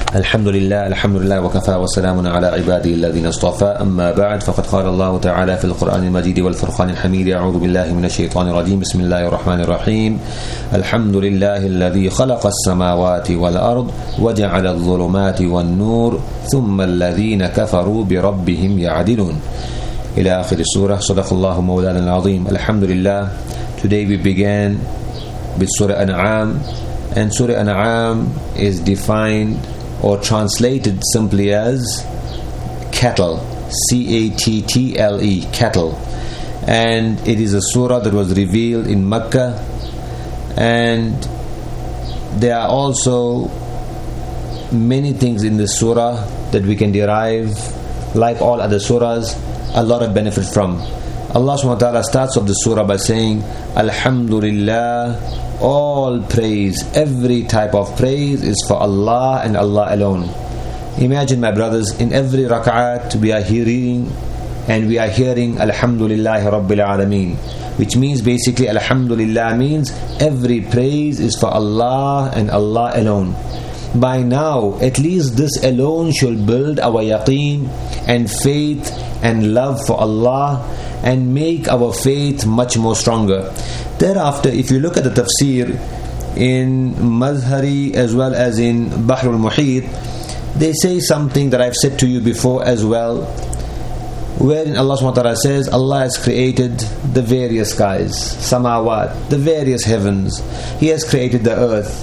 الحمد لله وكفى وسلام على عباده الذين اصطفى أما بعد فقد قال الله تعالى في القرآن المجيد والفرقان الحميد أعوذ بالله من الشيطان الرجيم بسم الله الرحمن الرحيم الحمد لله الذي خلق السماوات والأرض وجعل الظلمات والنور ثم الذين كفروا بربهم يعدلون إلى آخر السورة صدق الله مولانا العظيم. Alhamdulillah, today we began with Surah An'am, and Surah An'am is defined or translated simply as cattle, C-A-T-T-L-E, cattle. And it is a surah that was revealed in Mecca, and there are also many things in this surah that we can derive, like all other surahs, a lot of benefit from. Allah subhanahu wa ta'ala starts off the surah by saying, Alhamdulillah, all praise, every type of praise is for Allah and Allah alone. Imagine, my brothers, in every rak'at we are hearing Alhamdulillah Rabbil Alameen, which means basically Alhamdulillah means every praise is for Allah and Allah alone. By now, at least this alone should build our yaqeen and faith and love for Allah and make our faith much more stronger. Thereafter, if you look at the tafsir in Mazhari as well as in Bahrul Muhit, they say something that I've said to you before as well, wherein Allah subhanahu wa ta'ala says Allah has created the various skies, samawat, the various heavens. He has created the earth.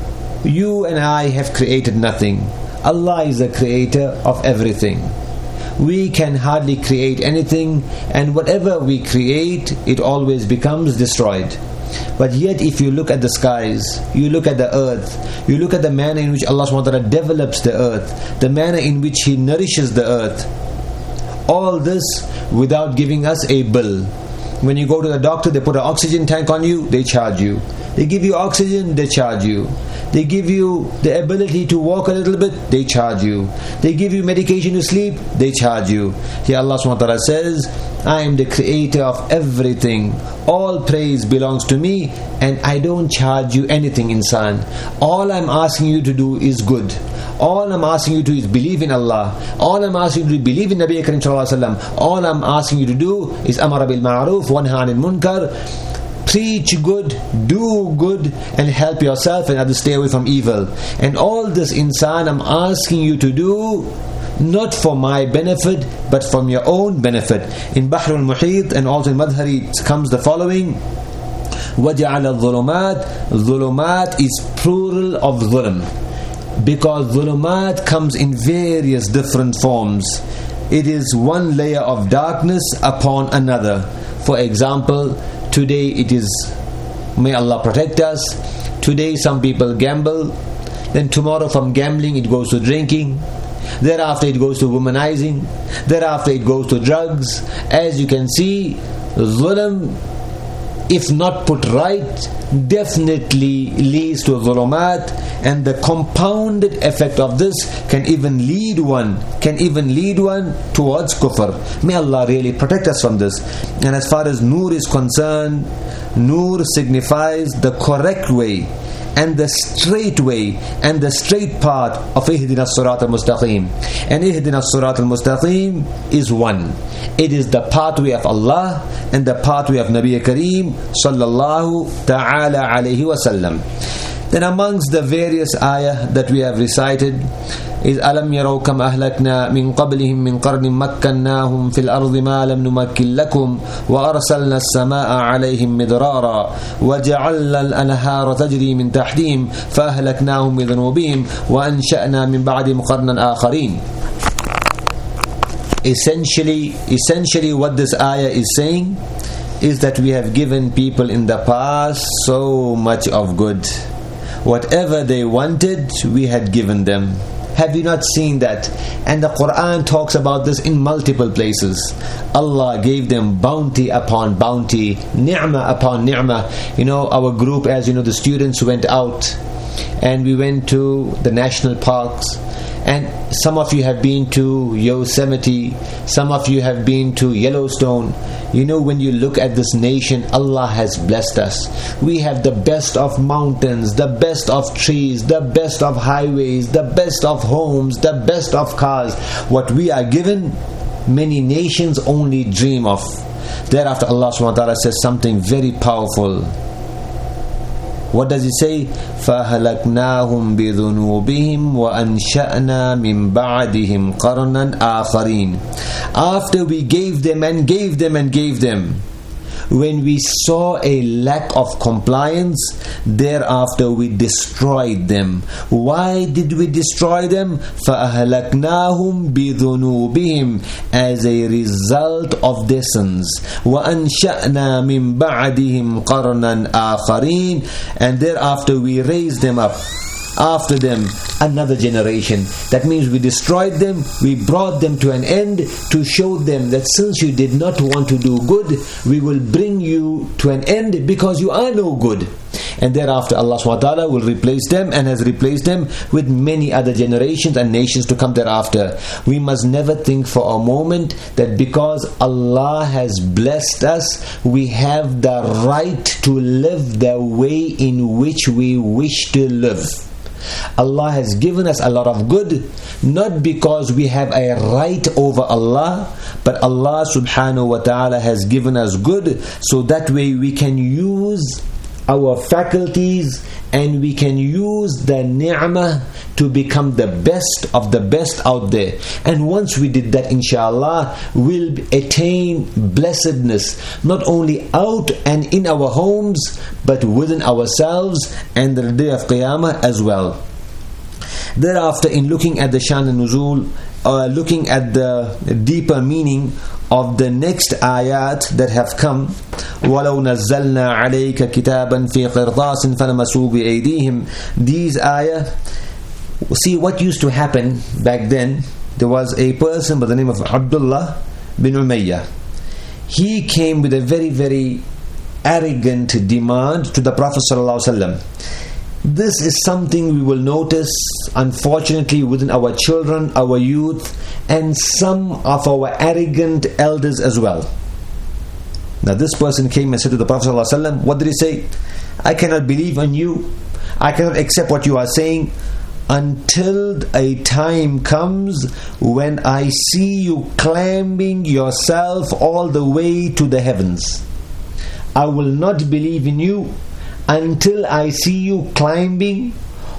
You and I have created nothing. Allah is the creator of everything. We can hardly create anything, and whatever we create, it always becomes destroyed. But yet, if you look at the skies, you look at the earth, you look at the manner in which Allah subhanahu wa ta'ala develops the earth, the manner in which He nourishes the earth, all this without giving us a bill. When you go to the doctor, they put an oxygen tank on you, they charge you. They give you oxygen, they charge you. They give you the ability to walk a little bit, they charge you. They give you medication to sleep, they charge you. Here Allah subhanahu wa ta'ala says, I am the creator of everything. All praise belongs to me, and I don't charge you anything, insan. All I'm asking you to do is good. All I'm asking you to do is believe in Allah. All I'm asking you to do is believe in Nabi Karim sallallahu alaihi wasallam. All I'm asking you to do is amara bil ma'ruf wa nahy anil munkar. Preach good, do good, and help yourself and others stay away from evil. And all this, insan, I'm asking you to do not for my benefit, but from your own benefit. In Bahrul Muhit and also in Madhari comes the following: وَجَعَلَ الظُّلُمَاتِ. Dhulumat is plural of dhulm, because dhulumat comes in various different forms. It is one layer of darkness upon another. For example, today it is, may Allah protect us, today some people gamble, then tomorrow from gambling it goes to drinking, thereafter it goes to womanizing, thereafter it goes to drugs. As you can see, zulm, if not put right, definitely leads to dhulumat, and the compounded effect of this can even lead one towards kufr. May Allah really protect us from this. And as far as nur is concerned, nur signifies the correct way and the straight way and the straight path of Ihdina Surat al-Mustaqim. And Ihdina Surat al-Mustaqim is one. It is the pathway of Allah and the pathway of Nabi Kareem sallallahu ta'ala alayhi wa sallam. Then amongst the various ayah that we have recited is أَلَمْ يَرَوْا كَمْ أَهْلَكْنَا مِنْ قَبْلِهِمْ مِنْ قَرْنٍ مَكَّنَّاهُمْ فِي الْأَرْضِ مَا لَمْ نُمَكِّنْ لَكُمْ وَأَرْسَلْنَا السَّمَاءَ عَلَيْهِمْ مِدْرَارًا وَجَعَلْنَا الْأَنْهَارَ تَجْرِي مِنْ تَحْتِهِمْ فَأَهْلَكْنَاهُمْ بِذُنُوبِهِمْ وَأَنْشَأْنَا مِنْ بَعْدِهِمْ قَرْنًا آخَرِينَ. Essentially what this ayah is saying is that we have given people in the past so much of good. Whatever they wanted, we had given them. Have you not seen that? And the Quran talks about this in multiple places. Allah gave them bounty upon bounty, ni'mah upon ni'mah. You know, our group, as you know, the students went out and we went to the national parks, and some of you have been to Yosemite, some of you have been to Yellowstone. You know, when you look at this nation, Allah has blessed us. We have the best of mountains, the best of trees, the best of highways, the best of homes, the best of cars. What we are given, many nations only dream of. Thereafter Allah subhanahu wa ta'ala says something very powerful. What does He say? فَأَهْلَكْنَاهُمْ بِذُنُوبِهِمْ وَأَنْشَأْنَا مِنْ بَعْدِهِمْ قَرْنًا آخَرِينَ. After we gave them and gave them and gave them, when we saw a lack of compliance, thereafter we destroyed them. Why did we destroy them? فَأَهْلَكْنَاهُمْ بِذُنُوبِهِمْ, as a result of their sins. وَأَنْشَأْنَا مِنْ بَعْدِهِمْ قَرْنًا آخَرِينَ, and thereafter we raised them up after them another generation. That means we destroyed them, we brought them to an end to show them that since you did not want to do good, we will bring you to an end because you are no good. And thereafter Allah subhanahu wa ta'ala will replace them, and has replaced them with many other generations and nations to come thereafter. We must never think for a moment that because Allah has blessed us, we have the right to live the way in which we wish to live. Allah has given us a lot of good, not because we have a right over Allah, but Allah subhanahu wa ta'ala has given us good, so that way we can use our faculties and we can use the ni'mah to become the best of the best out there. And once we did that, inshallah, we'll attain blessedness, not only out and in our homes, but within ourselves and the day of Qiyamah as well. Thereafter, in looking at the Shan al-Nuzul, looking at the deeper meaning of the next ayat that have come, وَلَوْ نَزَّلْنَا عَلَيْكَ كِتَابًا فِي قِرْطَاسٍ فَلَمَسُوا بِأَيْدِيهِمْ. These ayah, see what used to happen back then. There was a person by the name of Abdullah bin Umayyah. He came with a very, very arrogant demand to the Prophet ﷺ. This is something we will notice, unfortunately, within our children, our youth, and some of our arrogant elders as well. Now this person came and said to the Prophet ﷺ, what did he say? I cannot believe on you, I cannot accept what you are saying until a time comes when I see you climbing yourself all the way to the heavens. I will not believe in you until I see you climbing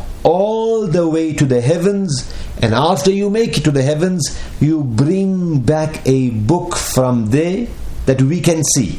all the way to the heavens, and after you make it to the heavens, you bring back a book from there that we can see.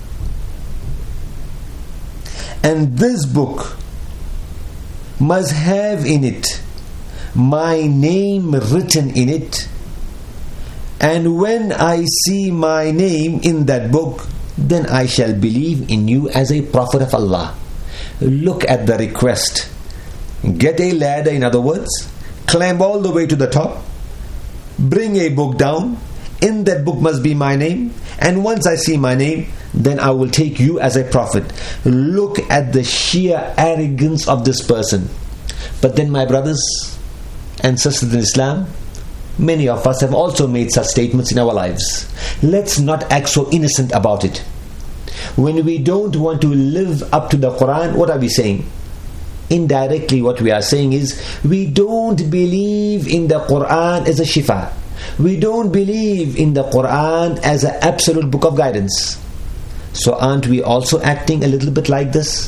And this book must have in it my name written in it, and when I see my name in that book, then I shall believe in you as a prophet of Allah. Look at the request. Get a ladder, in other words, climb all the way to the top, bring a book down, in that book must be my name, and once I see my name, then I will take you as a prophet. Look at the sheer arrogance of this person. But then, my brothers and sisters in Islam, many of us have also made such statements in our lives. Let's not act so innocent about it. When we don't want to live up to the Quran, what are we saying? Indirectly what we are saying is, we don't believe in the Quran as a shifa. We don't believe in the Quran as an absolute book of guidance. So aren't we also acting a little bit like this?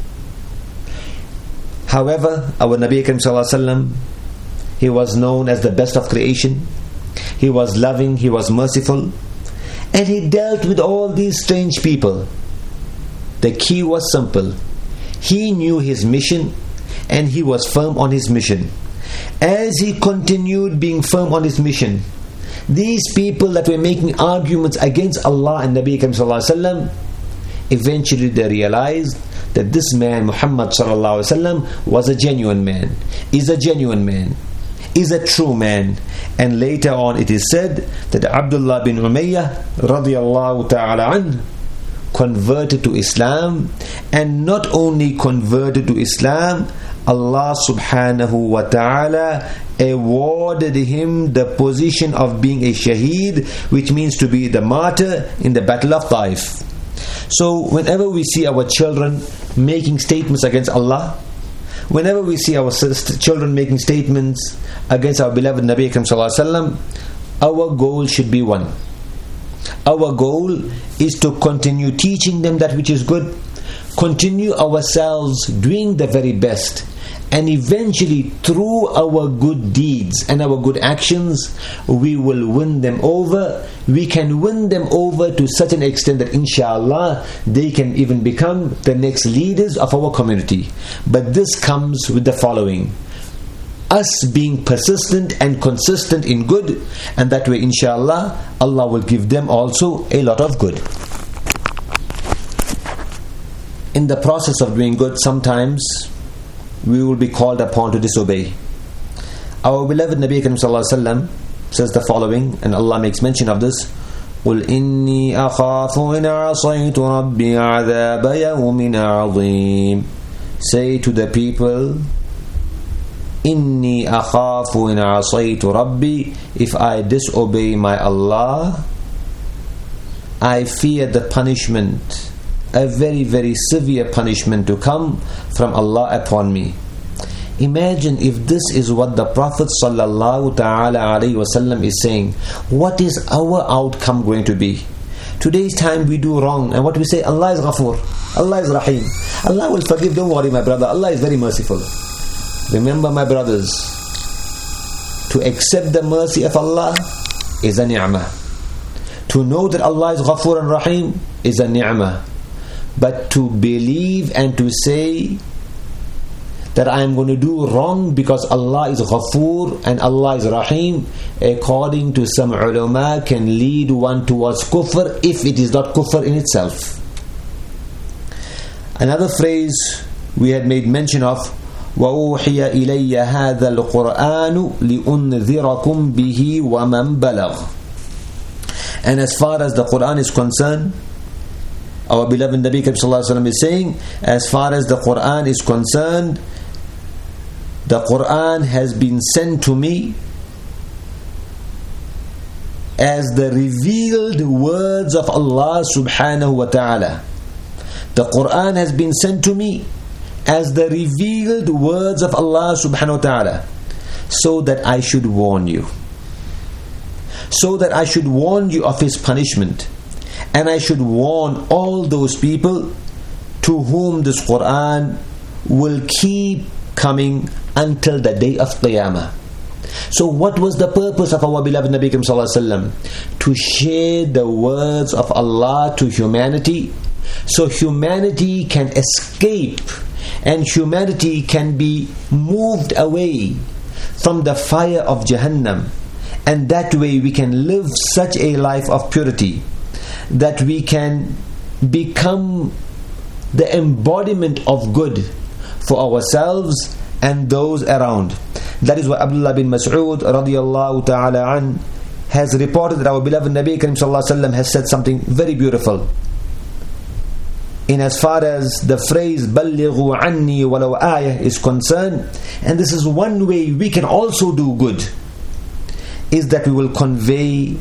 However, our Nabi Karim Sallallahu Alaihi Wasallam, he was known as the best of creation. He was loving, he was merciful, and he dealt with all these strange people. The key was simple. He knew his mission and he was firm on his mission. As he continued being firm on his mission, these people that were making arguments against Allah and Nabi Karim Sallallahu Alaihi Wasallam, eventually they realized that this man Muhammad Sallallahu Alaihi Wasallam was a genuine man, is a genuine man, is a true man. And later on it is said that Abdullah bin Umayyah radiyallahu ta'ala anhu converted to Islam, and not only converted to Islam, Allah subhanahu wa ta'ala awarded him the position of being a shaheed, which means to be the martyr in the battle of Taif. So whenever we see our children making statements against Allah, whenever we see our children making statements against our beloved Nabi Akram sallallahu alaihi wasallam, our goal should be one. Our goal is to continue teaching them that which is good, continue ourselves doing the very best, and eventually through our good deeds and our good actions, we will win them over. We can win them over to such an extent that inshallah they can even become the next leaders of our community. But this comes with the following: us being persistent and consistent in good, and that way inshallah Allah will give them also a lot of good. In the process of doing good, sometimes we will be called upon to disobey. Our beloved Nabi Karim sallallahu alaihi wasallam says the following, and Allah makes mention of this: قُلْ إِنِّي أَخَافُ إِنْ عَصَيْتُ رَبِّي عَذَابَ يَوْمٍ عَظِيمٍ. Say to the people, إِنِّي أَخَافُ إِنْ عَصَيْتُ رَبِّي, if I disobey my Allah, I fear the punishment, a very, very severe punishment to come from Allah upon me. Imagine if this is what the Prophet sallallahu ta'ala alayhi wasallam is saying. What is our outcome going to be? Today's time we do wrong, and what we say, Allah is Ghafoor, Allah is Rahim, Allah will forgive. Don't worry my brother, Allah is very merciful. Remember my brothers, to accept the mercy of Allah is a ni'mah. To know that Allah is Ghafoor and Rahim is a ni'mah. But to believe and to say that I am going to do wrong because Allah is Ghafoor and Allah is Rahim, according to some ulama, can lead one towards kufr if it is not kufr in itself. Another phrase we had made mention of: وَأُوحِيَ إِلَيَّ هَذَا الْقُرْآنُ لِأُنذِرَكُمْ بِهِ وَمَنْ بَلَغْ. And as far as the Qur'an is concerned, our beloved Nabi Karim sallallahu alaihi wasallam is saying, as far as the Qur'an is concerned, the Qur'an has been sent to me as the revealed words of Allah subhanahu wa ta'ala. The Qur'an has been sent to me as the revealed words of Allah subhanahu wa ta'ala, so that I should warn you. So that I should warn you of His punishment, and I should warn all those people to whom this Qur'an will keep coming until the day of Qiyamah. So what was the purpose of our beloved Nabi Karim sallallahu alaihi wasallam? To share the words of Allah to humanity, so humanity can escape and humanity can be moved away from the fire of Jahannam, and that way we can live such a life of purity that we can become the embodiment of good for ourselves and those around. That is what Abdullah bin Mas'ud radiyallahu ta'ala an has reported, that our beloved Nabi Karim sallallahu alaihi wasallam has said something very beautiful. In as far as the phrase بَلِّغُوا عَنِّي وَلَوْ آيَةٍ is concerned, and this is one way we can also do good, is that we will convey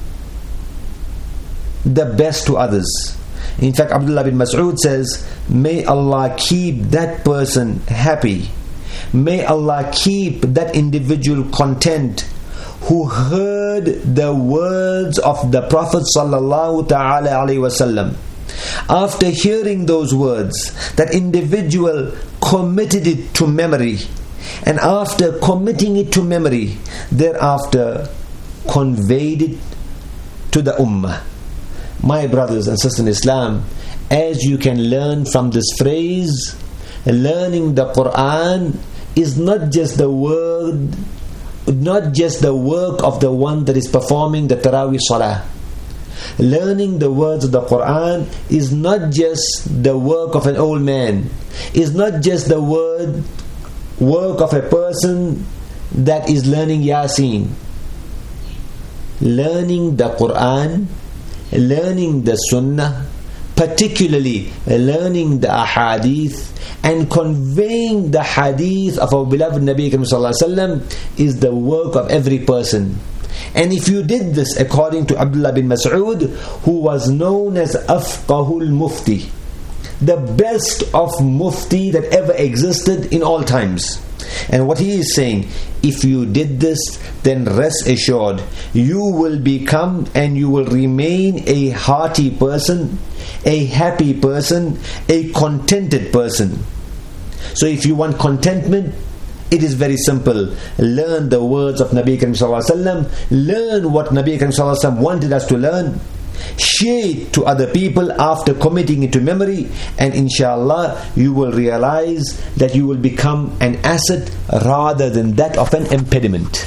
the best to others. In fact, Abdullah bin Mas'ud says, may Allah keep that person happy, may Allah keep that individual content who heard the words of the Prophet sallallahu ta'ala alayhi wasallam. After hearing those words, that individual committed it to memory, and after committing it to memory, thereafter conveyed it to the ummah. My brothers and sisters in Islam, as you can learn from this phrase, learning the Qur'an is not just the word, not just the work of the one that is performing the Taraweeh Salah. Learning the words of the Qur'an is not just the work of an old man, is not just the work of a person that is learning Yasin. Learning the Qur'an, learning the Sunnah, particularly learning the ahadith and conveying the hadith of our beloved Nabi Karim Sallallahu Alaihi Wasallam is the work of every person. And if you did this according to Abdullah bin Mas'ud, who was known as Afqahul Mufti, the best of Mufti that ever existed in all times. And what he is saying, if you did this, then rest assured, you will become and you will remain a hearty person, a happy person, a contented person. So if you want contentment, it is very simple. Learn the words of Nabi Karim Sallallahu Alaihi Wasallam. Learn what Nabi Karim Sallallahu Alaihi Wasallam wanted us to learn. Share it to other people after committing it to memory, and inshallah you will realize that you will become an asset rather than that of an impediment.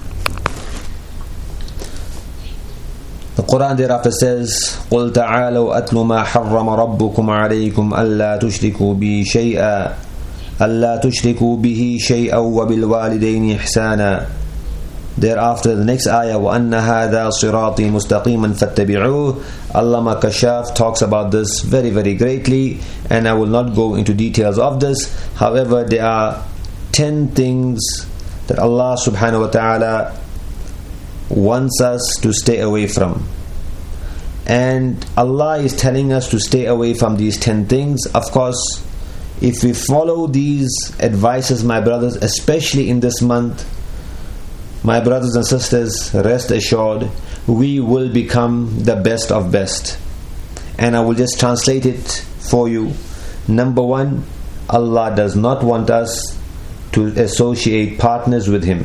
The Quran thereafter says, قُلْ تَعَالَوْا أَتْلُ مَا حَرَّمَ رَبُّكُمْ عَلَيْكُمْ أَلَّا تُشْرِكُوا بِهِ شَيْئًا أَلَّا تُشْرِكُوا بِهِ شَيْئًا وَبِالْوَالِدَيْنِ إِحْسَانًا. Thereafter, the next ayah, وَأَنَّ هَذَا صِرَاطِي مُسْتَقِيمًا فَاتَّبِعُوهُ. Allama Kashaf talks about this very, very greatly, and I will not go into details of this. However, there are 10 things that Allah subhanahu wa ta'ala wants us to stay away from. And Allah is telling us to stay away from these 10 things. Of course, if we follow these advices, my brothers, especially in this month, my brothers and sisters, rest assured, we will become the best of best. And I will just translate it for you. Number one, Allah does not want us to associate partners with Him.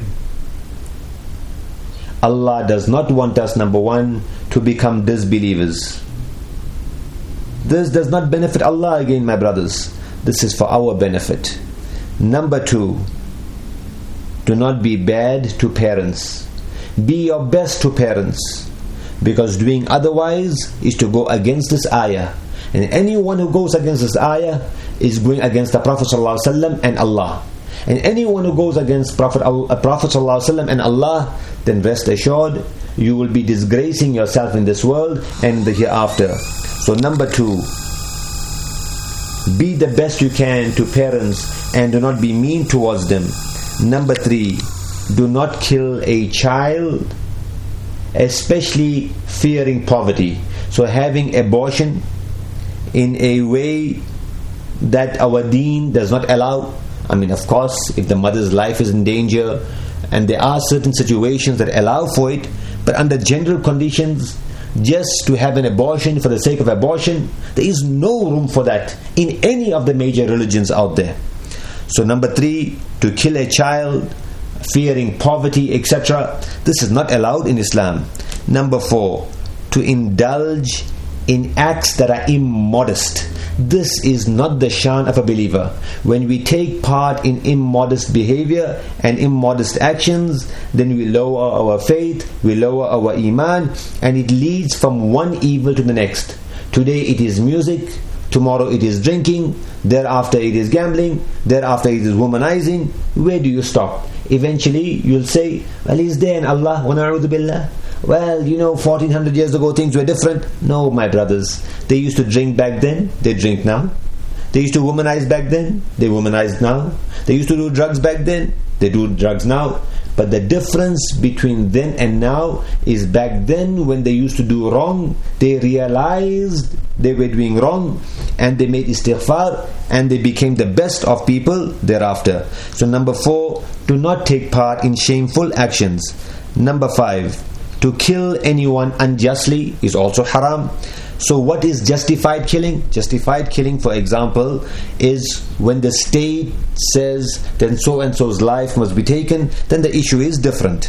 Allah does not want us, number one, to become disbelievers. This does not benefit Allah again, my brothers. This is for our benefit. Number two, do not be bad to parents. Be your best to parents, because doing otherwise is to go against this ayah. And anyone who goes against this ayah is going against the Prophet ﷺ and Allah. And anyone who goes against Prophet ﷺ and Allah, then rest assured, you will be disgracing yourself in this world and the hereafter. So number two, be the best you can to parents and do not be mean towards them. Number three, do not kill a child, especially fearing poverty. So having abortion in a way that our deen does not allow. I mean, of course, if the mother's life is in danger, and there are certain situations that allow for it, but under general conditions, just to have an abortion for the sake of abortion, there is no room for that in any of the major religions out there. So number three, to kill a child, fearing poverty, etc., this is not allowed in Islam. Number four, to indulge in acts that are immodest. This is not the shan of a believer. When we take part in immodest behavior and immodest actions, then we lower our faith, we lower our iman, and it leads from one evil to the next. Today it is music, tomorrow it is drinking, thereafter it is gambling, thereafter it is womanizing. Where do you stop? Eventually you'll say, well, is there an Allah? Wa na'udhu billah. Well, 1400 years ago things were different. No, my brothers, they used to drink back then, they drink now. They used to womanize back then, they womanize now. They used to do drugs back then, they do drugs now. But the difference between then and now is, back then when they used to do wrong, they realized they were doing wrong and they made istighfar and they became the best of people thereafter. So number four, do not take part in shameful actions. Number five, to kill anyone unjustly is also haram. So what is justified killing? Justified killing, for example, is when the state says then so and so's life must be taken, then the issue is different.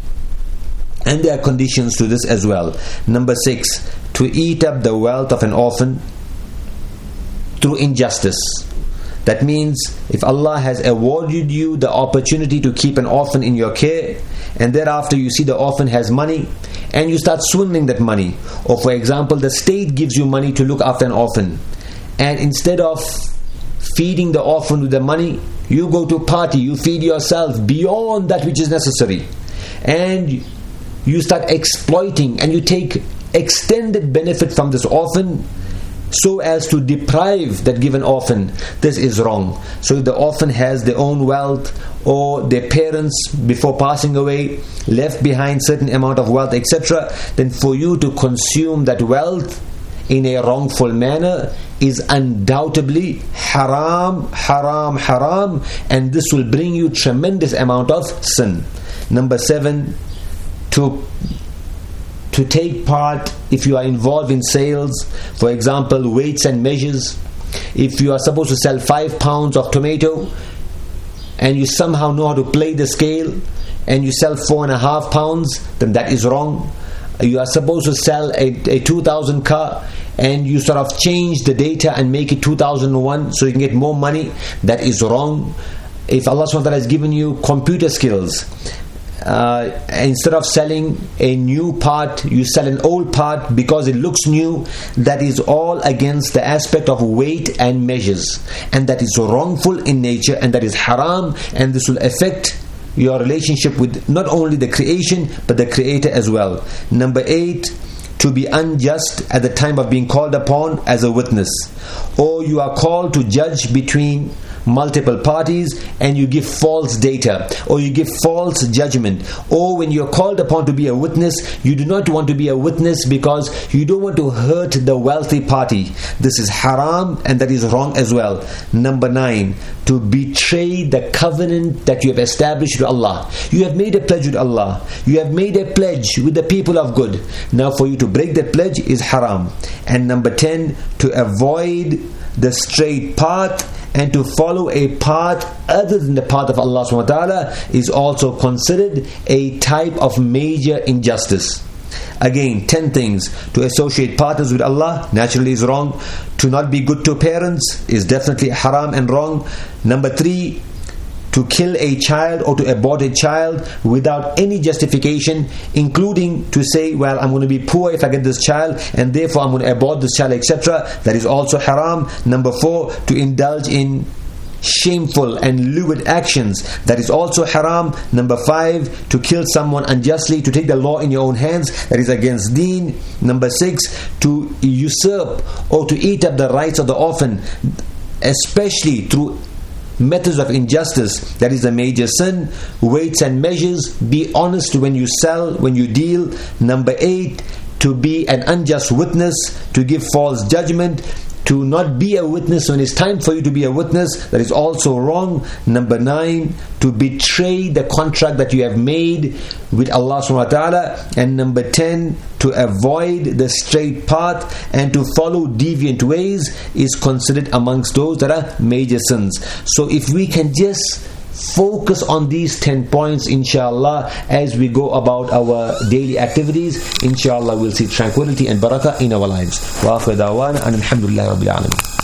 And there are conditions to this as well. Number six, to eat up the wealth of an orphan through injustice. That means if Allah has awarded you the opportunity to keep an orphan in your care, and thereafter you see the orphan has money and you start swindling that money, or for example the state gives you money to look after an orphan, and instead of feeding the orphan with the money, you go to party, you feed yourself beyond that which is necessary, and you start exploiting and you take extended benefit from this orphan, so as to deprive that given orphan, this is wrong. So if the orphan has their own wealth, or their parents before passing away left behind certain amount of wealth, etc., then for you to consume that wealth in a wrongful manner is undoubtedly haram, haram, haram, and this will bring you tremendous amount of sin. Number 7, to take part, if you are involved in sales, for example, weights and measures. If you are supposed to sell 5 pounds of tomato and you somehow know how to play the scale and you sell 4.5 pounds, then that is wrong. You are supposed to sell a 2000 car and you sort of change the data and make it 2001 so you can get more money, that is wrong. If Allah SWT has given you computer skills, instead of selling a new part, you sell an old part because it looks new, that is all against the aspect of weight and measures, and that is wrongful in nature, and that is haram, and this will affect your relationship with not only the creation but the Creator as well. Number 8, to be unjust at the time of being called upon as a witness, or you are called to judge between multiple parties and you give false data, or you give false judgment, or when you are called upon to be a witness, you do not want to be a witness because you don't want to hurt the wealthy party. This is haram, and that is wrong as well. Number 9, to betray the covenant that you have established with Allah. You have made a pledge with Allah, you have made a pledge with the people of good. Now for you to break that pledge is haram. And number 10, to avoid the straight path and to follow a path other than the path of Allah subhanahu wa ta'ala is also considered a type of major injustice. Again, 10 things. To associate partners with Allah naturally is wrong. To not be good to parents is definitely haram and wrong. Number 3, to kill a child or to abort a child without any justification, including to say, well, I'm going to be poor if I get this child and therefore I'm going to abort this child, etc. That is also haram. Number 4, to indulge in shameful and lewd actions, that is also haram. Number 5, to kill someone unjustly, to take the law in your own hands, that is against deen. Number 6, to usurp or to eat up the rights of the orphan, especially through methods of injustice, that is a major sin. Weights and measures, be honest when you sell, when you deal. Number 8, to be an unjust witness, to give false judgment, to not be a witness when it's time for you to be a witness, that is also wrong. Number 9, to betray the contract that you have made with Allah subhanahu wa ta'ala. And number 10, to avoid the straight path and to follow deviant ways is considered amongst those that are major sins. So if we can just focus on these 10 points, inshallah, as we go about our daily activities, inshallah we'll see tranquility and barakah in our lives. Wa akhir da'wana alhamdulillahi rabbil alamin.